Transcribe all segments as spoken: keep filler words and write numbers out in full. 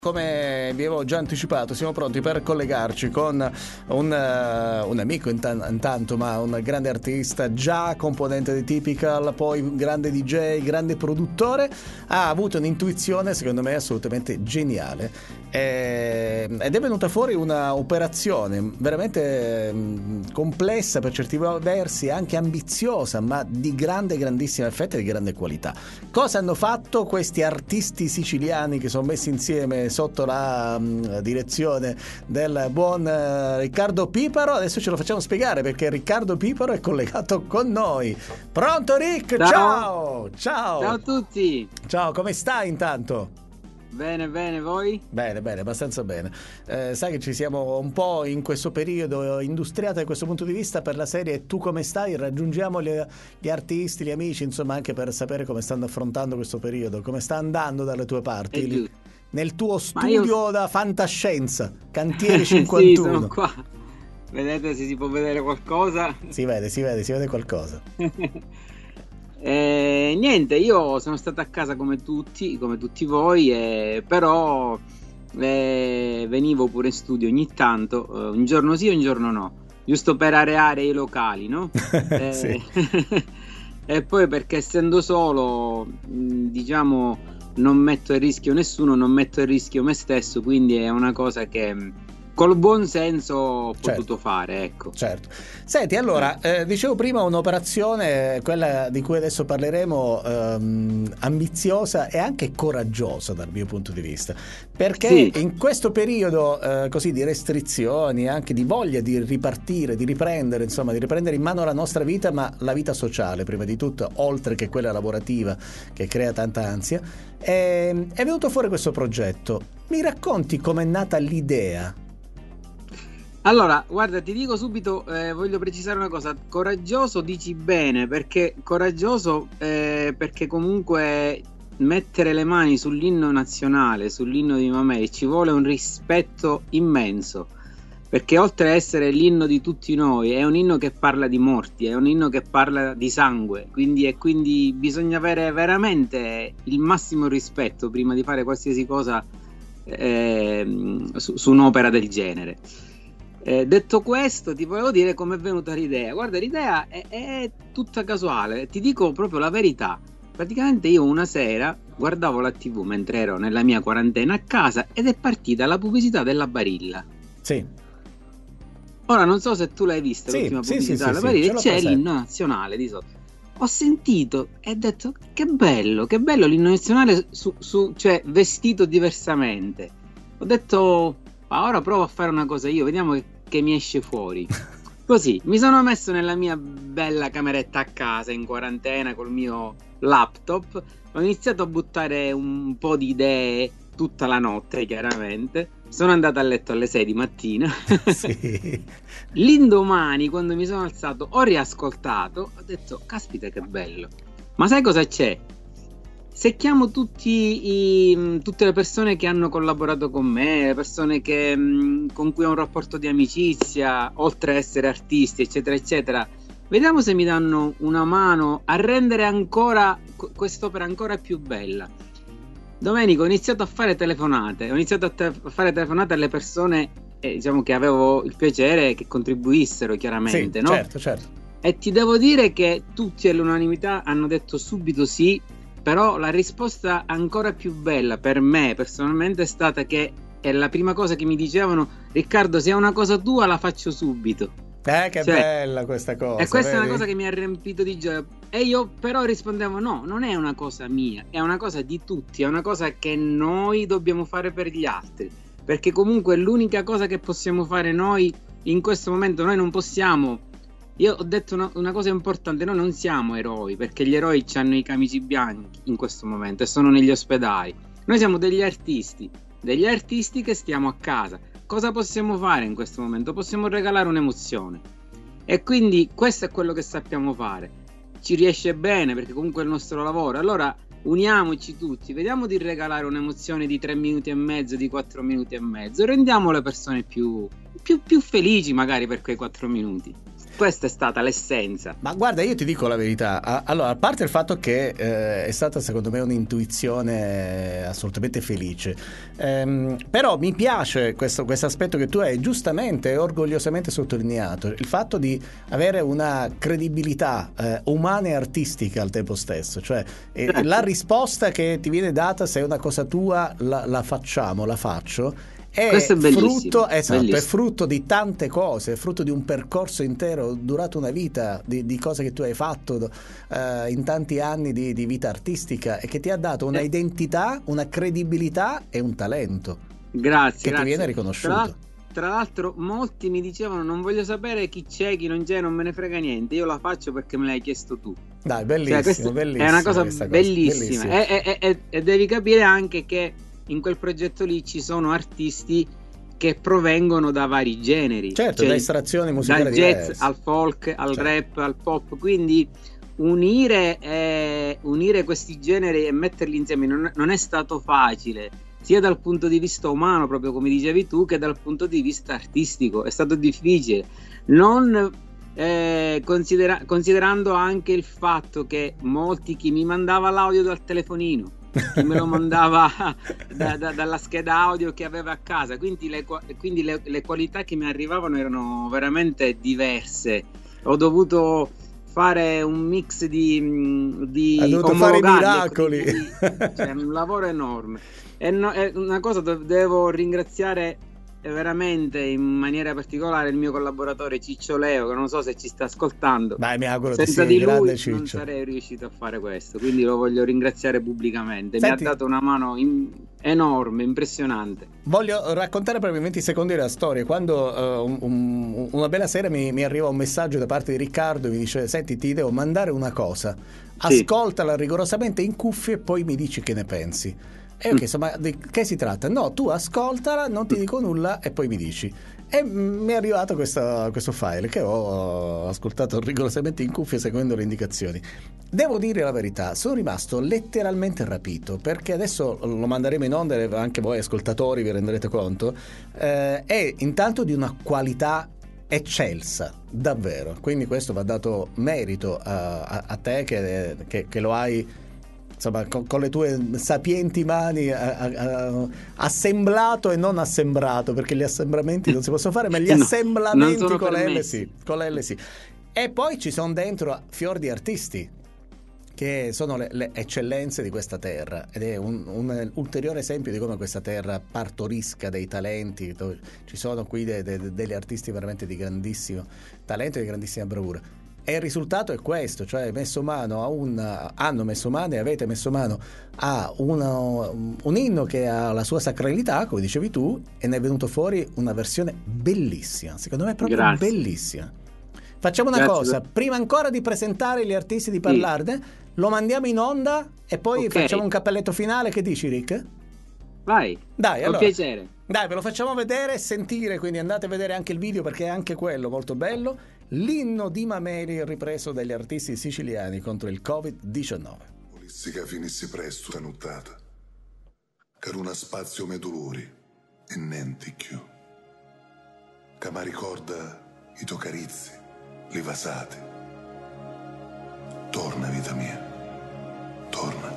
Come vi avevo già anticipato, siamo pronti per collegarci con un, uh, un amico intan- intanto, ma un grande artista, già componente di Typical, poi grande D J, grande produttore. Ha avuto un'intuizione, secondo me, assolutamente geniale. E, ed è venuta fuori una operazione veramente mh, complessa per certi versi, anche ambiziosa, ma di grande, grandissima effetto e di grande qualità. Cosa hanno fatto questi artisti siciliani che sono messi insieme sotto la um, direzione del buon uh, Riccardo Piparo? Adesso ce lo facciamo spiegare, perché Riccardo Piparo è collegato con noi. Pronto Rick? Ciao. Ciao! Ciao! Ciao a tutti! Ciao, come stai intanto? Bene, bene, voi? Bene, bene, abbastanza bene. Eh, sai che ci siamo un po' in questo periodo industriati da questo punto di vista per la serie Tu come stai? Raggiungiamo gli, gli artisti, gli amici, insomma, anche per sapere come stanno affrontando questo periodo, come sta andando dalle tue parti. Lì, nel tuo studio io... da fantascienza, Cantieri cinquantuno. Sì, sono qua. Vedete se si può vedere qualcosa? Si vede, si vede, si vede qualcosa. Eh, niente, io sono stato a casa come tutti, come tutti voi, eh, però eh, venivo pure in studio ogni tanto, eh, un giorno sì, un giorno no, giusto per areare i locali, no? Eh, e poi perché essendo solo, diciamo, non metto a rischio nessuno, non metto a rischio me stesso, quindi è una cosa che col buon senso ho potuto certo. fare, ecco. Certo. Senti, allora, eh, dicevo prima un'operazione, quella di cui adesso parleremo, ehm, ambiziosa e anche coraggiosa dal mio punto di vista, perché sì. in questo periodo eh, così di restrizioni, anche di voglia di ripartire, di riprendere, insomma, di riprendere in mano la nostra vita, ma la vita sociale prima di tutto, oltre che quella lavorativa che crea tanta ansia, è, è venuto fuori questo progetto. Mi racconti com'è nata l'idea? Allora, guarda, ti dico subito, eh, voglio precisare una cosa, coraggioso dici bene, perché coraggioso eh, perché comunque mettere le mani sull'inno nazionale, sull'inno di Mameli, ci vuole un rispetto immenso, perché oltre a essere l'inno di tutti noi, è un inno che parla di morti, è un inno che parla di sangue, quindi, e quindi bisogna avere veramente il massimo rispetto prima di fare qualsiasi cosa eh, su, su un'opera del genere. Eh, detto questo, ti volevo dire come è venuta l'idea. Guarda, l'idea è, è tutta casuale, ti dico proprio la verità. Praticamente io una sera guardavo la tivù mentre ero nella mia quarantena a casa ed è partita la pubblicità della Barilla. Sì. Ora non so se tu l'hai vista, sì, l'ultima sì, pubblicità sì, della sì, Barilla, sì, e c'è l'inno nazionale di sotto. Ho sentito e ho detto che bello, che bello l'inno nazionale su, su, cioè vestito diversamente. Ho detto ma ora provo a fare una cosa io, vediamo che, che mi esce fuori. Così, mi sono messo nella mia bella cameretta a casa in quarantena col mio laptop, ho iniziato a buttare un po' di idee tutta la notte, chiaramente. Sono andato a letto alle sei di mattina. Sì. L'indomani, quando mi sono alzato, ho riascoltato, ho detto, caspita che bello. Ma sai cosa c'è? Se chiamo tutti i, tutte le persone che hanno collaborato con me, le persone che, mh, con cui ho un rapporto di amicizia, oltre a essere artisti, eccetera, eccetera, vediamo se mi danno una mano a rendere ancora quest'opera ancora più bella. Domenico, ho iniziato a fare telefonate, ho iniziato a, te- a fare telefonate alle persone eh, diciamo che avevo il piacere che contribuissero, chiaramente, sì, no? Certo, certo. E ti devo dire che tutti all'unanimità hanno detto subito sì. Però la risposta ancora più bella per me personalmente è stata che è la prima cosa che mi dicevano: Riccardo, se è una cosa tua la faccio subito. Eh, che cioè, bella questa cosa. E questa vedi? È una cosa che mi ha riempito di gioia. E io però rispondevo: no, non è una cosa mia, è una cosa di tutti, è una cosa che noi dobbiamo fare per gli altri. Perché comunque è l'unica cosa che possiamo fare noi in questo momento. Noi non possiamo. Io ho detto una, una cosa importante, noi non siamo eroi, perché gli eroi hanno i camici bianchi in questo momento e sono negli ospedali. Noi siamo degli artisti, degli artisti che stiamo a casa. Cosa possiamo fare in questo momento? Possiamo regalare un'emozione. E quindi questo è quello che sappiamo fare. Ci riesce bene perché comunque è il nostro lavoro. Allora uniamoci tutti, vediamo di regalare un'emozione di tre minuti e mezzo, di quattro minuti e mezzo. Rendiamo le persone più, più, più felici magari per quei quattro minuti. questa è stata l'essenza. Ma guarda, io ti dico la verità. Allora, a parte il fatto che eh, è stata secondo me un'intuizione assolutamente felice, ehm, però mi piace questo aspetto che tu hai giustamente e orgogliosamente sottolineato, il fatto di avere una credibilità eh, umana e artistica al tempo stesso, cioè eh, la risposta che ti viene data, se è una cosa tua la, la facciamo, la faccio. È, è frutto, esatto, bellissimo. È frutto di tante cose, è frutto di un percorso intero durato una vita di, di cose che tu hai fatto uh, in tanti anni di, di vita artistica e che ti ha dato una identità, una credibilità e un talento. Grazie. Che grazie. ti viene riconosciuto. Tra, tra l'altro molti mi dicevano non voglio sapere chi c'è, chi non c'è, non me ne frega niente, io la faccio perché me l'hai chiesto tu. Dai, bellissimo, cioè, bellissimo. È una cosa bellissima, bellissima. E, e, e, e devi capire anche che in quel progetto lì ci sono artisti che provengono da vari generi, certo, cioè, da estrazioni musicali dal jazz diverse, al folk, al certo. rap, al pop, quindi unire, eh, unire questi generi e metterli insieme non, non è stato facile, sia dal punto di vista umano, proprio come dicevi tu, che dal punto di vista artistico. È stato difficile, non eh, considera- considerando anche il fatto che molti, chi mi mandava l'audio dal telefonino, chi me lo mandava da, da, dalla scheda audio che aveva a casa, quindi, le, quindi le, le qualità che mi arrivavano erano veramente diverse. Ho dovuto fare un mix di, di ha dovuto fare i miracoli, di, cioè, un lavoro enorme. È, no, è una cosa dove devo ringraziare veramente in maniera particolare il mio collaboratore Ciccio Leo, che non so se ci sta ascoltando. Beh, mi auguro senza di, di lui Ciccio. Non sarei riuscito a fare questo, quindi lo voglio ringraziare pubblicamente. Senti, mi ha dato una mano in, enorme, impressionante. Voglio raccontare per venti secondi la storia. Quando uh, un, un, una bella sera mi, mi arriva un messaggio da parte di Riccardo e mi dice: senti, ti devo mandare una cosa, ascoltala sì. rigorosamente in cuffie e poi mi dici che ne pensi. E io ho chiesto, ma di che si tratta? No, tu ascoltala, non ti dico nulla e poi mi dici. E mi è arrivato questo, questo file che ho ascoltato rigorosamente in cuffie seguendo le indicazioni. Devo dire la verità, sono rimasto letteralmente rapito, perché adesso lo manderemo in onda, anche voi ascoltatori vi renderete conto, eh, è intanto di una qualità eccelsa, davvero. Quindi questo va dato merito a, a, a te che, che, che lo hai... Insomma, con, con le tue sapienti mani a, a, a, assemblato e non assembrato, perché gli assembramenti non si possono fare, ma gli no, assemblamenti con l'L sì, con l'L sì. E poi ci sono dentro fior di artisti che sono le, le eccellenze di questa terra, ed è un, un ulteriore esempio di come questa terra partorisca dei talenti. Ci sono qui de, de, degli artisti veramente di grandissimo talento e di grandissima bravura. E il risultato è questo, cioè messo mano a un, hanno messo mano e avete messo mano a uno, un inno che ha la sua sacralità, come dicevi tu, e ne è venuto fuori una versione bellissima, secondo me proprio Grazie. bellissima. Facciamo una Grazie. cosa, prima ancora di presentare gli artisti, di parlarne, sì. lo mandiamo in onda e poi okay. facciamo un cappelletto finale. Che dici, Rick? Vai, dai, con allora, piacere. Dai, ve lo facciamo vedere e sentire, quindi andate a vedere anche il video perché è anche quello molto bello. L'inno di Mameli ripreso dagli artisti siciliani contro il covid diciannove. Volissi che finissi presto la nottata, che una spazio me dolori e niente più. Che mi ricorda i tuoi carizi, le vasate. Torna, vita mia, torna.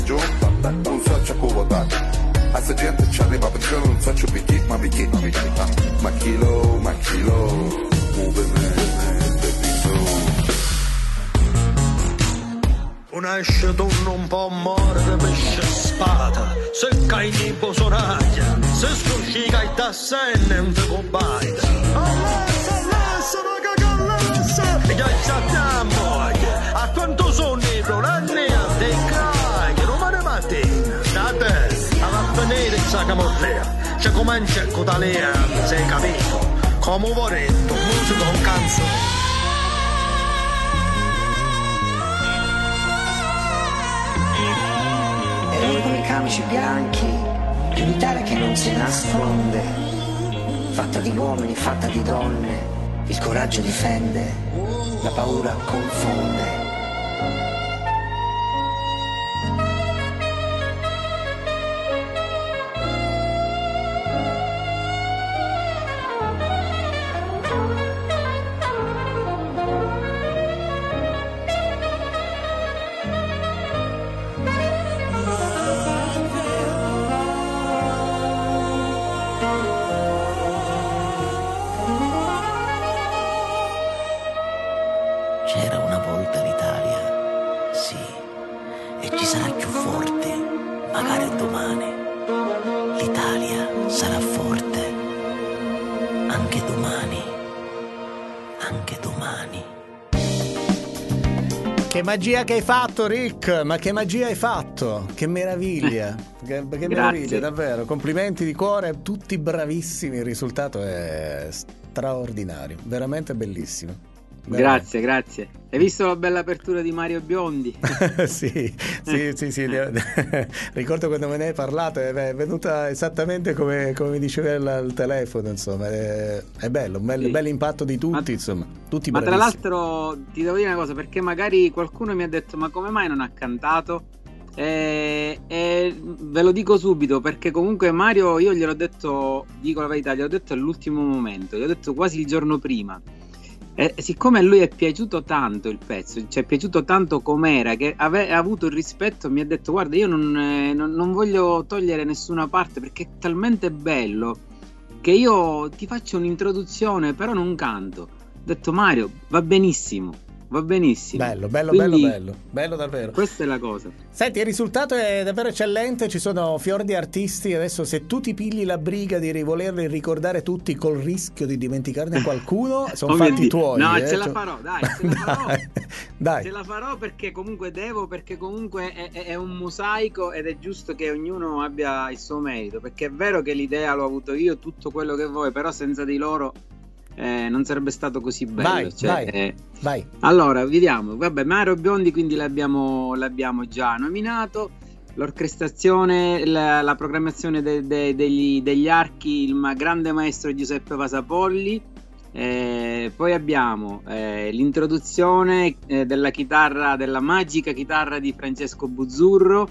giunta, non so c'è come votare. A sta gente ci arriva a pensione, non so c'è perché, ma perché, ma perché, ma chi lo, ma chi lo, muove me, Un'esce tu non può morire pesce spada, se cai in posonaglia, se scuscica i tassenne in te combaita. Allessa, allessa, raga callessa, e già sappiamo, a quanto sono i problemi, dei crai, che domani mattina, state, alla venire in sacca morrea, c'è comincia con talea, sei capito, come vorretto, musica con canzone. Eroi con i camici bianchi, di un'Italia che non si nasconde, fatta di uomini, fatta di donne, il coraggio difende, la paura confonde. C'era una volta l'Italia, sì, e ci sarà più forte, magari domani. L'Italia sarà forte, anche domani, anche domani. Che magia che hai fatto, Rick, ma che magia hai fatto, che meraviglia, che, che meraviglia, davvero, complimenti di cuore, tutti bravissimi, il risultato è straordinario, veramente bellissimo. Grazie, grazie. Hai visto la bella apertura di Mario Biondi? sì, sì, sì, sì. Ricordo quando me ne hai parlato, è venuta esattamente come, come mi diceva al telefono, insomma, è, è bello, un bel, sì. bel impatto di tutti, ma, insomma, tutti ma bravissimi. Tra l'altro ti devo dire una cosa, perché magari qualcuno mi ha detto ma come mai non ha cantato? E, e ve lo dico subito, perché comunque Mario io gliel'ho detto, dico la verità, gliel'ho detto all'ultimo momento, gli ho detto quasi il giorno prima. E siccome a lui è piaciuto tanto il pezzo, ci è piaciuto tanto com'era, che ave, ha avuto il rispetto, mi ha detto guarda io non, eh, non, non voglio togliere nessuna parte perché è talmente bello che io ti faccio un'introduzione però non canto. Ho detto Mario va benissimo, va benissimo. Bello, bello, Quindi, bello, bello, bello davvero. Questa è la cosa. Senti, il risultato è davvero eccellente, ci sono fior di artisti, adesso se tu ti pigli la briga di volerli ricordare tutti col rischio di dimenticarne qualcuno, sono fatti tuoi. No, eh, ce la cioè... farò, dai, ce la farò. dai, dai. Ce la farò perché comunque devo, perché comunque è, è, è un mosaico ed è giusto che ognuno abbia il suo merito, perché è vero che l'idea l'ho avuto io, tutto quello che vuoi, però senza di loro Eh, non sarebbe stato così bello. Vai, cioè, vai, eh. vai. Allora, vediamo. Vabbè, Mario Biondi quindi l'abbiamo, l'abbiamo già nominato. L'orchestrazione, la, la programmazione de, de, degli, degli archi, il ma, grande maestro Giuseppe Vasapolli. Eh, poi abbiamo eh, l'introduzione eh, della chitarra, della magica chitarra di Francesco Buzzurro,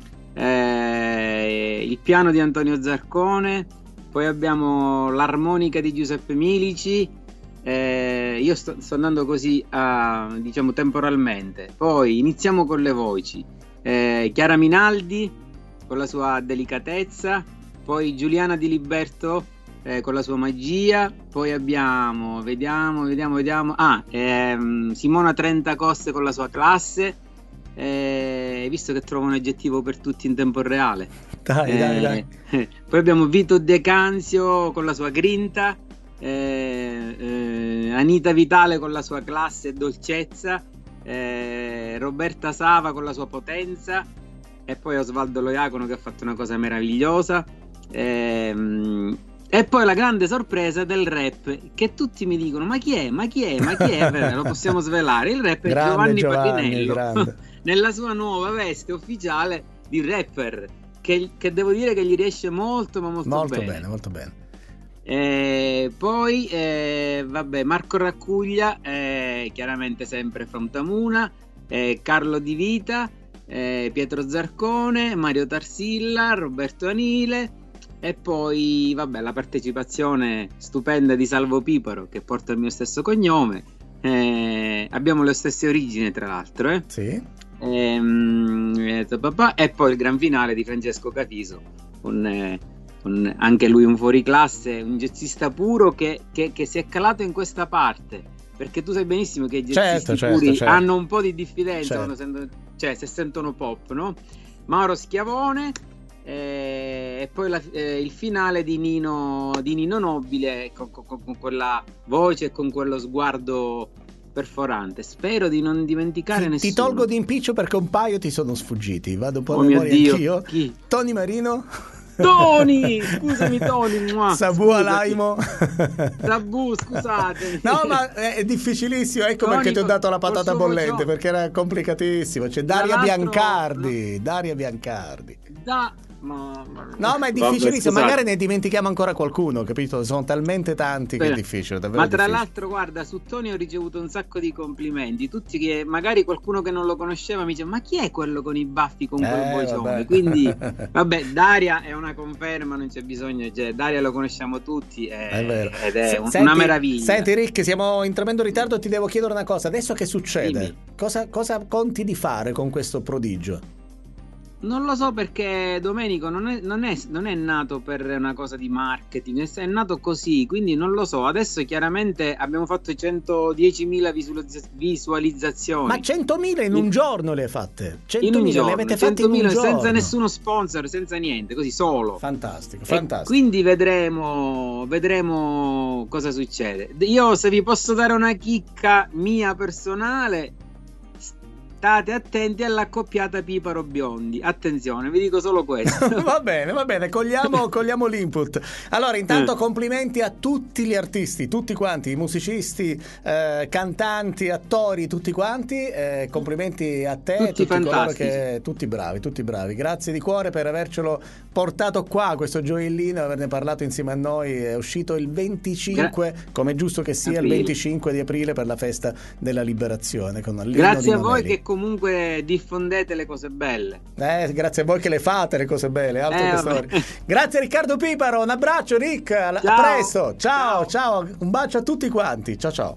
eh, il piano di Antonio Zarcone. Poi abbiamo l'armonica di Giuseppe Milici, eh, io sto, sto andando così a, diciamo temporalmente. Poi iniziamo con le voci, eh, Chiara Minaldi con la sua delicatezza, poi Giuliana Di Liberto eh, con la sua magia, poi abbiamo, vediamo, vediamo, vediamo, ah, ehm, Simona Trentacoste con la sua classe, eh, visto che trovo un aggettivo per tutti in tempo reale. Dai, eh, dai, dai. Poi abbiamo Vito De Canzio con la sua grinta, eh, eh, Anita Vitale con la sua classe e dolcezza, eh, Roberta Sava con la sua potenza e poi Osvaldo Loiacono che ha fatto una cosa meravigliosa, eh, e poi la grande sorpresa del rap che tutti mi dicono ma chi è, ma chi è, ma chi è? Beh, lo possiamo svelare, il rap è grande Giovanni, Giovanni Patinello nella sua nuova veste ufficiale di rapper. Che, che devo dire che gli riesce molto ma molto, molto bene. bene, molto bene. Eh, poi eh, vabbè, Marco Raccuglia, eh, chiaramente sempre Frontamuna, eh, Carlo Di Vita, eh, Pietro Zarcone, Mario Tarsilla, Roberto Anile e poi vabbè la partecipazione stupenda di Salvo Piparo che porta il mio stesso cognome, eh, abbiamo le stesse origini tra l'altro, eh? Sì. ehm, eh, papà, e poi il gran finale di Francesco Cafiso, con, eh, con anche lui un fuoriclasse, un jazzista puro che, che, che si è calato in questa parte, perché tu sai benissimo che i jazzisti Certo, puri certo, certo. hanno un po' di diffidenza Certo. quando sentono, cioè se sentono pop, no? Mauro Schiavone, eh, e poi la- eh, il finale di Nino, di Nino Nobile con, con- con quella voce e con quello sguardo perforante. Spero di non dimenticare Ti, nessuno. ti tolgo d'impiccio perché un paio ti sono sfuggiti. Vado un po' a Oh mio memoria Dio, anch'io. chi? Tony Marino. Tony, scusami Tony, mua, Sabu scusati. Alaimo. Sabu, scusatemi. No, ma è è difficilissimo. Ecco Tony perché ti ho col- dato la col patata suo bollente, vocione. perché era complicatissimo. C'è Tra Daria l'altro, Biancardi. Daria Biancardi. Da... Ma, ma- No, ma è Vabbè, difficilissimo. scusate. Magari ne dimentichiamo ancora qualcuno, capito? Sono talmente tanti che è Bene. difficile, davvero Ma tra difficile. l'altro, guarda, su Tony ho ricevuto un sacco di complimenti. Tutti che magari qualcuno che non lo conosceva mi dice: ma chi è quello con i baffi con quel Eh, vocione? vabbè. Quindi, vabbè, Daria è una conferma, non c'è bisogno. Cioè, Daria lo conosciamo tutti, è- È vero. ed è Se- un- senti- una meraviglia. Senti Rick, siamo in tremendo ritardo, ti devo chiedere una cosa. Adesso che succede? Dimmi. Cosa, cosa conti di fare con questo prodigio? Non lo so perché Domenico non è, non, è, non è nato per una cosa di marketing, è nato così, quindi non lo so. Adesso chiaramente abbiamo fatto centodiecimila visualizza- visualizzazioni. Ma centomila in un giorno le hai fatte? in un centomila le giorno, avete fatte in un centomila giorno? senza nessuno sponsor, senza niente, così solo. Fantastico, E fantastico. quindi vedremo, vedremo cosa succede. Io, se vi posso dare una chicca mia personale, state attenti all'accoppiata Piparo Biondi. Attenzione, vi dico solo questo. Va bene, va bene, cogliamo, cogliamo l'input. Allora, intanto Eh. complimenti a tutti gli artisti, tutti quanti, i musicisti, eh, cantanti, attori, tutti quanti. eh, complimenti a te, Tutti tutti coloro fantastici. che tutti bravi, tutti bravi. Grazie di cuore per avercelo portato qua, questo gioiellino, averne parlato insieme a noi. È uscito il venticinque, come è giusto che sia, Aprile. il venticinque di aprile per la festa della liberazione con l'inno Grazie di a voi Mameli. che comunque diffondete le cose belle. Eh, grazie a voi che le fate le cose belle, altro Eh, che vabbè. storie. Grazie Riccardo Piparo, un abbraccio Rick, a Ciao. presto, ciao, Ciao. ciao, un bacio a tutti quanti, ciao ciao.